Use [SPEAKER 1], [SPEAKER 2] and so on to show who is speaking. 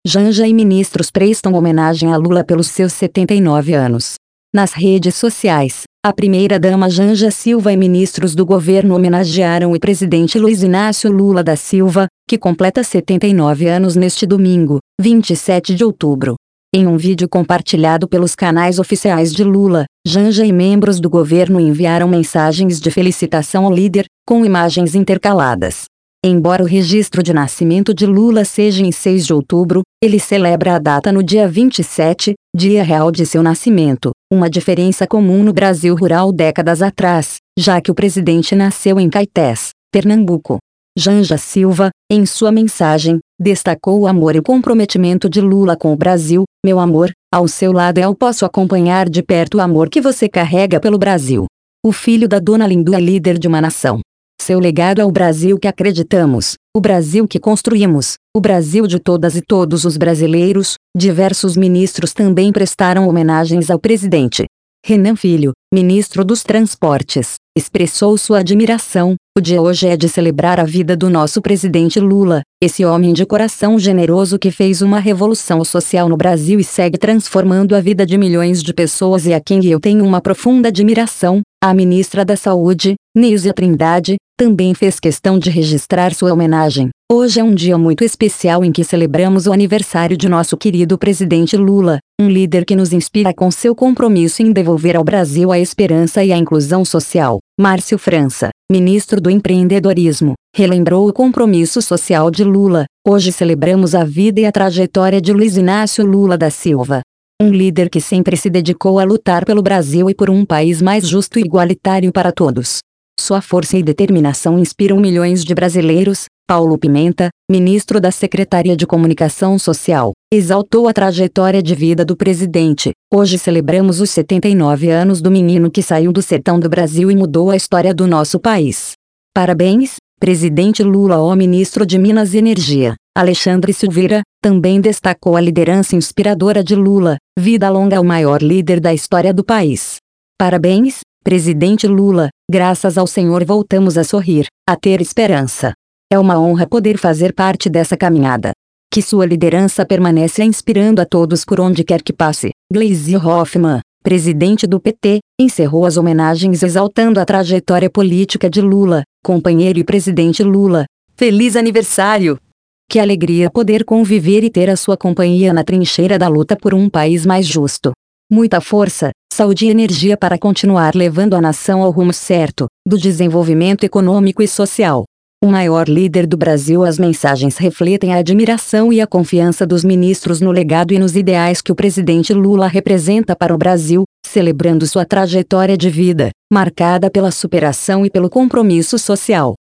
[SPEAKER 1] Janja e ministros prestam homenagem a Lula pelos seus 79 anos. Nas redes sociais, a primeira-dama Janja Silva e ministros do governo homenagearam o presidente Luiz Inácio Lula da Silva, que completa 79 anos neste domingo, 27 de outubro. Em um vídeo compartilhado pelos canais oficiais de Lula, Janja e membros do governo enviaram mensagens de felicitação ao líder, com imagens intercaladas. Embora o registro de nascimento de Lula seja em 6 de outubro, ele celebra a data no dia 27, dia real de seu nascimento, uma diferença comum no Brasil rural décadas atrás, já que o presidente nasceu em Caetés, Pernambuco. Janja Silva, em sua mensagem, destacou o amor e o comprometimento de Lula com o Brasil. Meu amor, ao seu lado eu posso acompanhar de perto o amor que você carrega pelo Brasil. O filho da Dona Lindu é líder de uma nação. Seu legado é o Brasil que acreditamos, o Brasil que construímos, o Brasil de todas e todos os brasileiros. Diversos ministros também prestaram homenagens ao presidente. Renan Filho, ministro dos Transportes, expressou sua admiração. O dia hoje é de celebrar a vida do nosso presidente Lula, esse homem de coração generoso que fez uma revolução social no Brasil e segue transformando a vida de milhões de pessoas e a quem eu tenho uma profunda admiração. A ministra da Saúde, Nízia Trindade, também fez questão de registrar sua homenagem. Hoje é um dia muito especial em que celebramos o aniversário de nosso querido presidente Lula, um líder que nos inspira com seu compromisso em devolver ao Brasil a esperança e a inclusão social. Márcio França, ministro do Empreendedorismo, relembrou o compromisso social de Lula. Hoje celebramos a vida e a trajetória de Luiz Inácio Lula da Silva. Um líder que sempre se dedicou a lutar pelo Brasil e por um país mais justo e igualitário para todos. Sua força e determinação inspiram milhões de brasileiros. Paulo Pimenta, ministro da Secretaria de Comunicação Social, exaltou a trajetória de vida do presidente. Hoje celebramos os 79 anos do menino que saiu do sertão do Brasil e mudou a história do nosso país. Parabéns, presidente Lula. O ministro de Minas e Energia, Alexandre Silveira, também destacou a liderança inspiradora de Lula. Vida longa ao maior líder da história do país. Parabéns, presidente Lula. Graças ao Senhor voltamos a sorrir, a ter esperança. É uma honra poder fazer parte dessa caminhada. Que sua liderança permaneça inspirando a todos por onde quer que passe. Gleisi Hoffmann, presidente do PT, encerrou as homenagens exaltando a trajetória política de Lula. Companheiro e presidente Lula, feliz aniversário! Que alegria poder conviver e ter a sua companhia na trincheira da luta por um país mais justo. Muita força, saúde e energia para continuar levando a nação ao rumo certo, do desenvolvimento econômico e social. O maior líder do Brasil. As mensagens refletem a admiração e a confiança dos ministros no legado e nos ideais que o presidente Lula representa para o Brasil, celebrando sua trajetória de vida, marcada pela superação e pelo compromisso social.